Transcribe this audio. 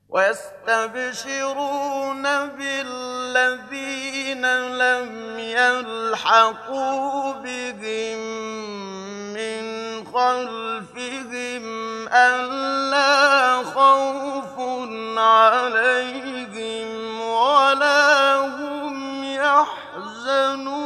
ويستبشرون بالذين لم يلحقوا بهم من خلفهم ألا خوف عليهم ولا هم يحزنون